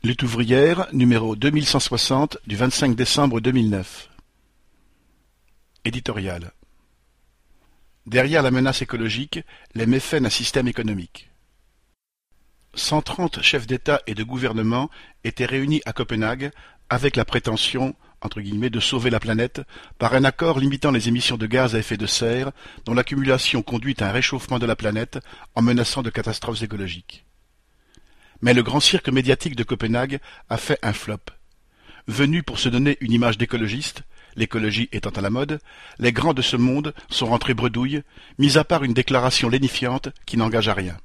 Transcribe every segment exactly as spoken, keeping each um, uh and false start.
Lutte ouvrière, numéro deux mille cent soixante du vingt-cinq décembre deux mille neuf. Éditorial. Derrière la menace écologique, les méfaits d'un système économique. cent trente chefs d'État et de gouvernement étaient réunis à Copenhague avec la prétention, entre guillemets, de sauver la planète par un accord limitant les émissions de gaz à effet de serre dont l'accumulation conduit à un réchauffement de la planète en menaçant de catastrophes écologiques. Mais le grand cirque médiatique de Copenhague a fait un flop. Venus pour se donner une image d'écologistes, l'écologie étant à la mode, les grands de ce monde sont rentrés bredouilles, mis à part une déclaration lénifiante qui n'engage à rien.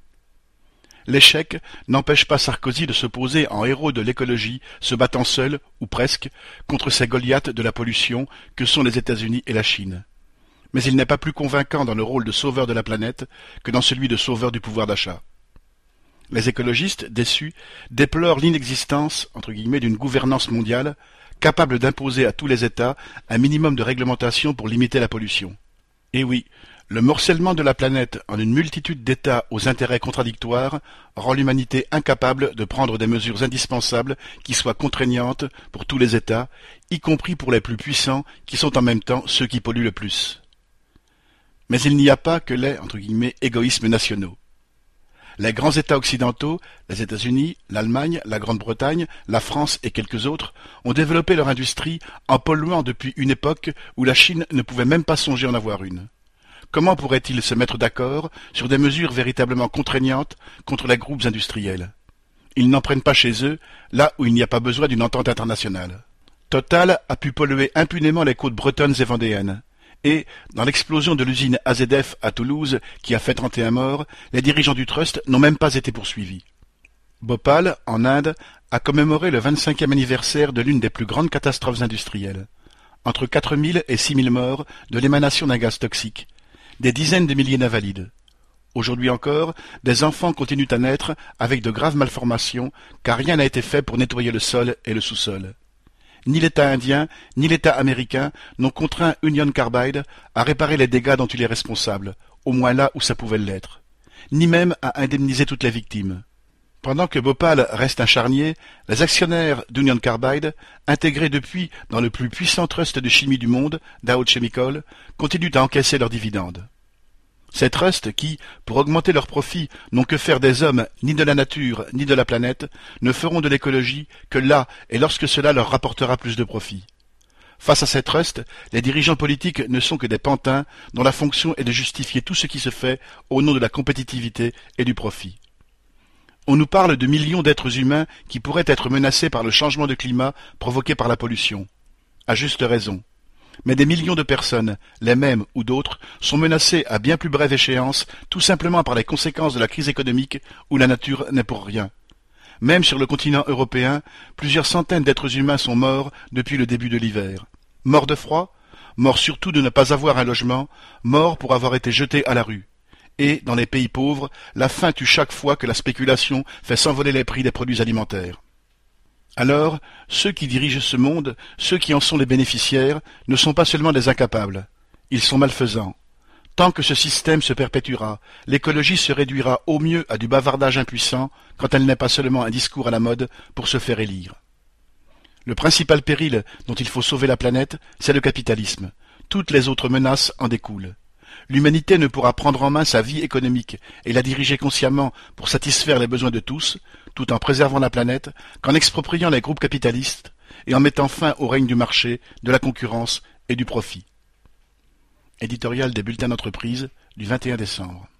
L'échec n'empêche pas Sarkozy de se poser en héros de l'écologie, se battant seul, ou presque, contre ces Goliaths de la pollution que sont les États-Unis et la Chine. Mais il n'est pas plus convaincant dans le rôle de sauveur de la planète que dans celui de sauveur du pouvoir d'achat. Les écologistes, déçus, déplorent l'inexistence, entre guillemets, d'une gouvernance mondiale capable d'imposer à tous les États un minimum de réglementation pour limiter la pollution. Et oui, le morcellement de la planète en une multitude d'États aux intérêts contradictoires rend l'humanité incapable de prendre des mesures indispensables qui soient contraignantes pour tous les États, y compris pour les plus puissants qui sont en même temps ceux qui polluent le plus. Mais il n'y a pas que les, entre guillemets, égoïsmes nationaux. Les grands États occidentaux, les États-Unis, l'Allemagne, la Grande-Bretagne, la France et quelques autres, ont développé leur industrie en polluant depuis une époque où la Chine ne pouvait même pas songer en avoir une. Comment pourraient-ils se mettre d'accord sur des mesures véritablement contraignantes contre les groupes industriels? Ils n'en prennent pas chez eux, là où il n'y a pas besoin d'une entente internationale. Total a pu polluer impunément les côtes bretonnes et vendéennes. Et, dans l'explosion de l'usine A Z F à Toulouse, qui a fait trente et un morts, les dirigeants du trust n'ont même pas été poursuivis. Bhopal, en Inde, a commémoré le vingt-cinquième anniversaire de l'une des plus grandes catastrophes industrielles. Entre quatre mille et six mille morts de l'émanation d'un gaz toxique, des dizaines de milliers d'invalides. Aujourd'hui encore, des enfants continuent à naître avec de graves malformations, car rien n'a été fait pour nettoyer le sol et le sous-sol. Ni l'État indien, ni l'État américain n'ont contraint Union Carbide à réparer les dégâts dont il est responsable, au moins là où ça pouvait l'être, ni même à indemniser toutes les victimes. Pendant que Bhopal reste un charnier, les actionnaires d'Union Carbide, intégrés depuis dans le plus puissant trust de chimie du monde, Dow Chemical, continuent à encaisser leurs dividendes. Ces trusts qui, pour augmenter leurs profits, n'ont que faire des hommes, ni de la nature, ni de la planète, ne feront de l'écologie que là et lorsque cela leur rapportera plus de profit. Face à ces trusts, les dirigeants politiques ne sont que des pantins dont la fonction est de justifier tout ce qui se fait au nom de la compétitivité et du profit. On nous parle de millions d'êtres humains qui pourraient être menacés par le changement de climat provoqué par la pollution. À juste raison. Mais des millions de personnes, les mêmes ou d'autres, sont menacées à bien plus brève échéance, tout simplement par les conséquences de la crise économique où la nature n'est pour rien. Même sur le continent européen, plusieurs centaines d'êtres humains sont morts depuis le début de l'hiver. Morts de froid, morts surtout de ne pas avoir un logement, morts pour avoir été jetés à la rue. Et, dans les pays pauvres, la faim tue chaque fois que la spéculation fait s'envoler les prix des produits alimentaires. Alors, ceux qui dirigent ce monde, ceux qui en sont les bénéficiaires, ne sont pas seulement des incapables, ils sont malfaisants. Tant que ce système se perpétuera, l'écologie se réduira au mieux à du bavardage impuissant, quand elle n'est pas seulement un discours à la mode pour se faire élire. Le principal péril dont il faut sauver la planète, c'est le capitalisme. Toutes les autres menaces en découlent. L'humanité ne pourra prendre en main sa vie économique et la diriger consciemment pour satisfaire les besoins de tous, tout en préservant la planète, qu'en expropriant les groupes capitalistes et en mettant fin au règne du marché, de la concurrence et du profit. Éditorial des bulletins d'entreprise du vingt et un décembre.